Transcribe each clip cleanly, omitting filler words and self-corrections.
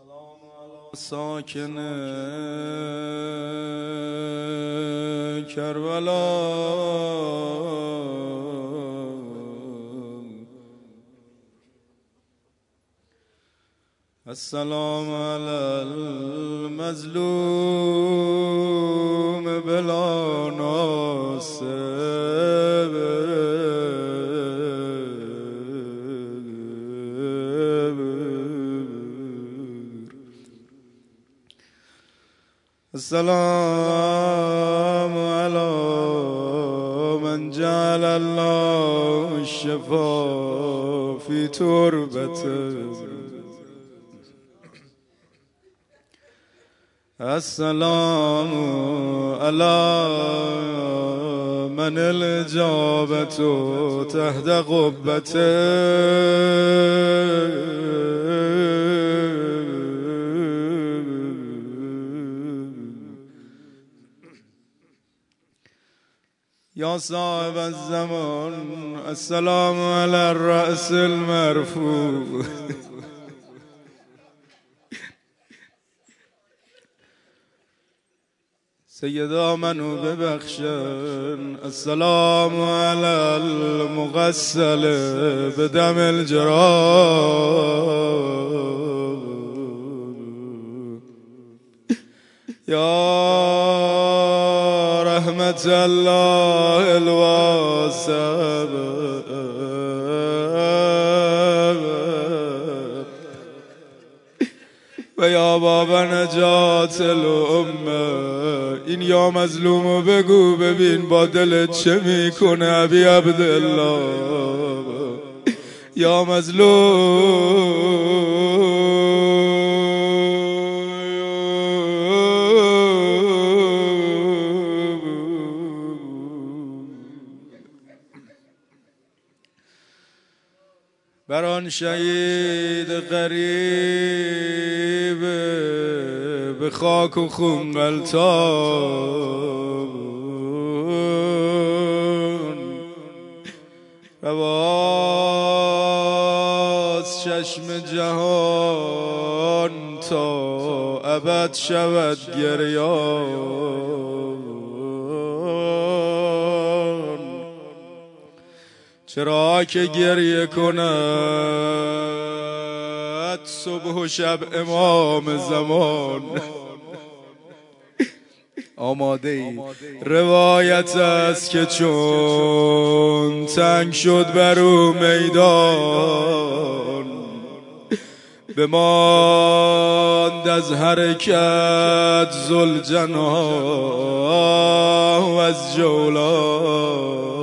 ساکن کربلا السلام علی المظلوم بلا ناصر السلام على من جعل الله الشفاء في تربته السلام على من الإجابة تحت قبته يا صاحب الزمان السلام على الرأس المرفوع سيدا منو ببخشن السلام على المغسل بدم الجراح يا رحمة الله الواسع و یا باب نجات الامه این یا مظلومو بگو ببین با دلت چه میکنه ابی عبدالله یا مظلوم بر آن شهید غریب به خاک و خون غلطان رواز چشم جهان تا ابد شود گریان چرا که گریه کند صبح و شب امام زمان آماده ای روایت است که چون تنگ شد بر او میدان بماند از حرکت ذوالجناح و از جولان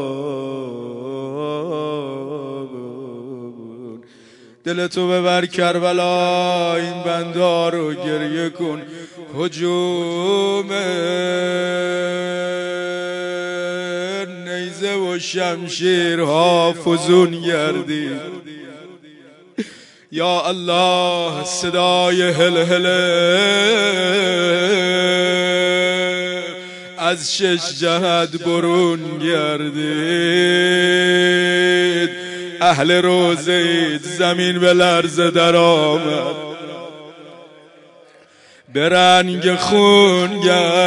دلتو ببر کربلا این بنده رو گریه کن هجوم نیزه و شمشیرها فزون گردید یا الله صدای هلهله از شش جهت برون گردید اهل روزید زمین به لرزه در آمد به رنگ خون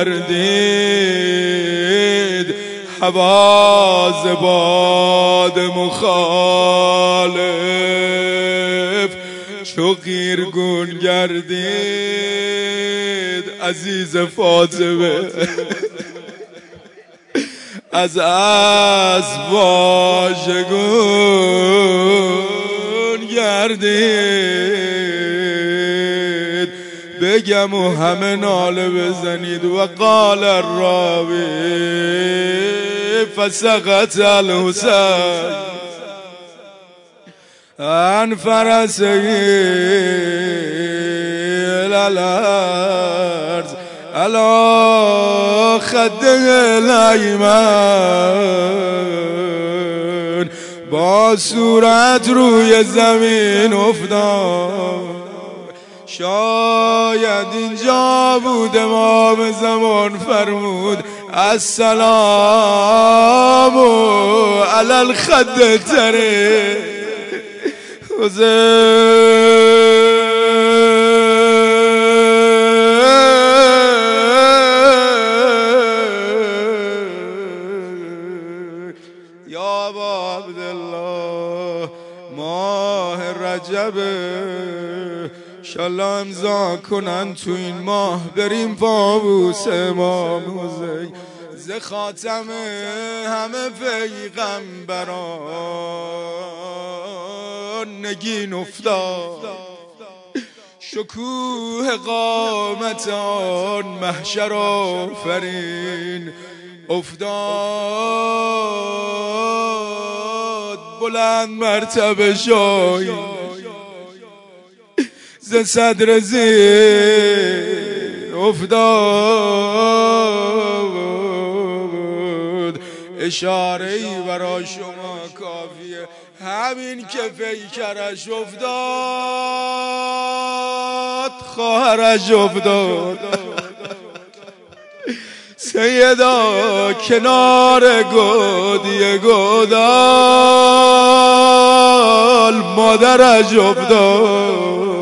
گردید حواز باد مخالف چو قیرگون گردید عزیز فاطمه از واژگون گردید بگم و همه ناله بزنید و قال الراوی فسقط الحسین عن فرسه الارض علی خده الایمن با صورت روی زمین افتاد شاید اینجا بود امام زمان فرمود السلام علی الخد تره حسین رجبه، انشالله امضا کنن تو این ماه بریم فاووس امام حسین. ز خاتم همه پیغمبران نگین افتاد، شکوه قامت آن محشر آفرین افتاد. بلند مرتبه شاهی ز صدر زیر افتاد. اشاره‌ای برای شما کافیه، همین که پیکرش افتاد خواهرش افتاد. سیدا کنار گودی گودال مادرش افتاد.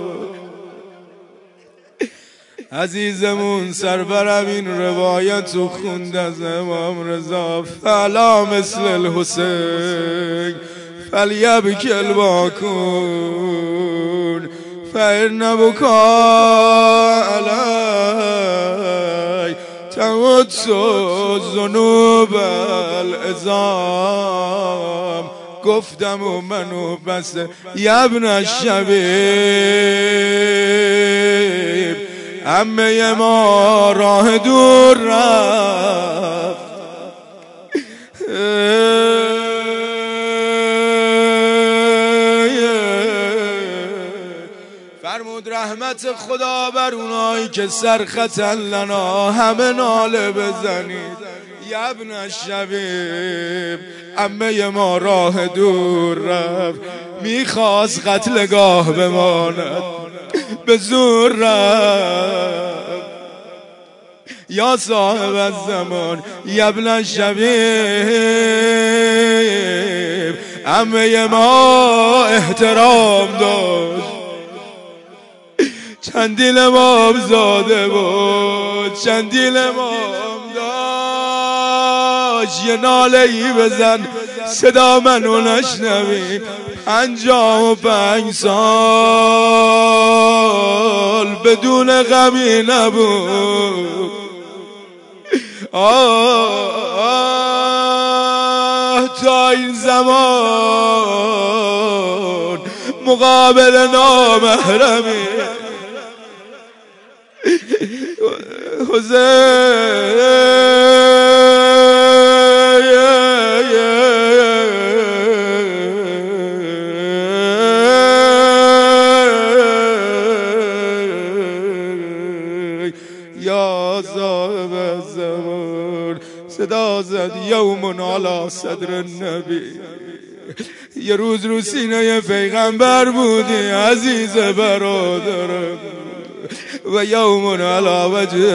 عزیزمون سرورم این روایت رو خوند از امام رضا. فلا مثل الحسین فلیبکی الباکون فإن بکا علی تمت ذنوب العظام. گفتم و منو بس یبن الشبیب، عمه ما راه دور رفت. فرمود رحمت خدا بر اونایی که سرختن لنا همه ناله بزنید. یبن الشبیب، عمه ما راه دور رفت، میخواست قتلگاه بماند به زور رفت. یا صاحب الزمان یبن الشبیب، عمه ما احترام داشت، چندین امام زاده بود، چندین امام داشت. یه ناله ای بزن صدا منو نشنوی. 55 سال بدون غمی نبود. تا این زمان مقابل نامحرمی یا صاحب الزمان صدا زد یوم علی صدر النبی. یه روز رو سینه پیغمبر بودی عزیز برادرم، و یوم علی وجه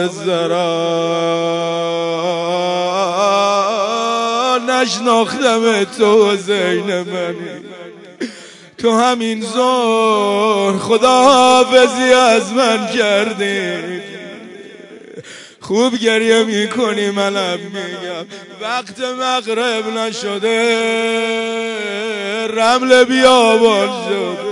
الزرا. نشناختم تو زین منی، تو همین ظهر خداحافظی از من کردی. خوب گریه میکنی منم میگم وقت مغرب نشده رمل بیابان شده.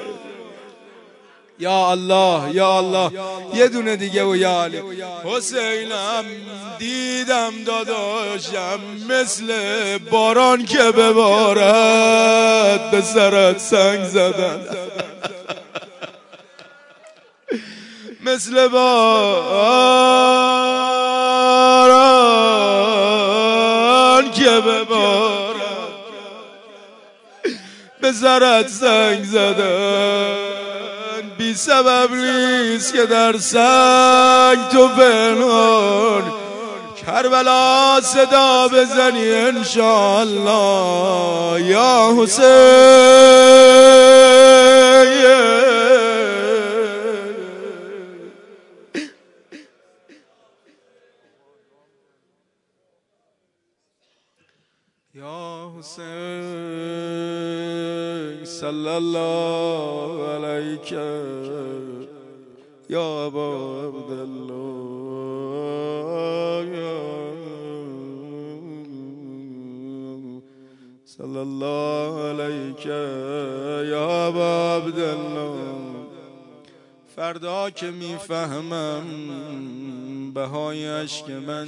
یا الله یا الله. یه دونه دیگه و یا علی. حسینم دیدم داداشم مثل باران که ببارد به سرت سنگ زدن، مثل باران که ببارد به سرت سنگ زدن. بی سبب نیست که در سنگ تو پنهان کربلا صدا بزنی انشاءالله یا حسین. یا حسین صلی الله علیک یا ابا عبدالله صلی الله علیک یا ابا عبدالله. فردا که میفهمم بهای عشق من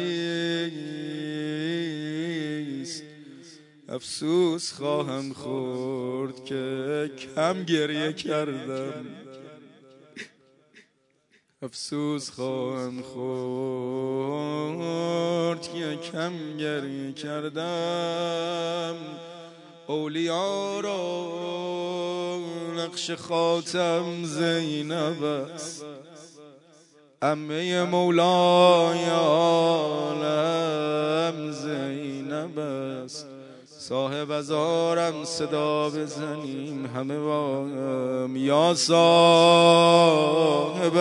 چیست، افسوس خواهم خورد که کم گریه کردم. افسوس خواهم خورد که کم گریه کردم. اولیا را نقش خاتم زینب است، عمه مولای عالم زینب است. صاحب ازارم صدا بزنیم همه با هم، یا صاحب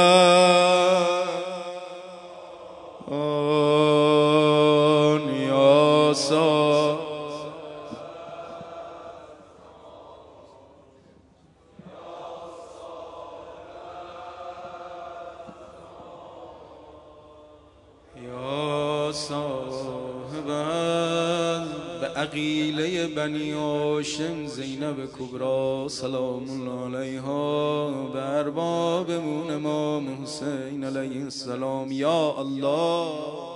آن یا صاحب یا صاحب به عقیله بنی هاشم زینب کبرا سلام الله علیها، به اربابمون امام حسین علیه السلام. یا الله